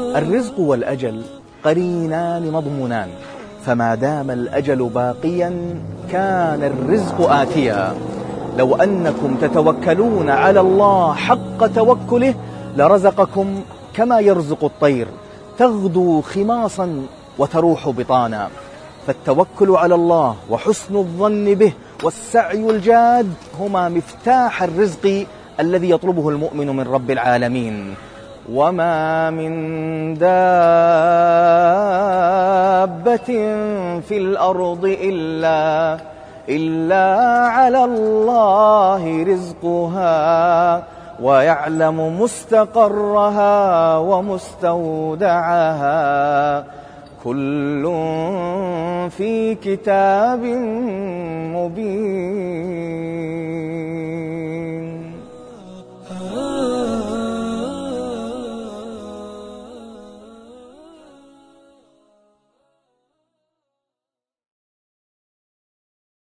الرزق والأجل قرينان مضمونان، فما دام الأجل باقيا كان الرزق آتيا. لو أنكم تتوكلون على الله حق توكله لرزقكم كما يرزق الطير، تغدو خماصا وتروح بطانا. فالتوكل على الله وحسن الظن به والسعي الجاد هما مفتاح الرزق الذي يطلبه المؤمن من رب العالمين. وما من دابة في الأرض إلا على الله رزقها ويعلم مستقرها ومستودعها، كل في كتاب مبين.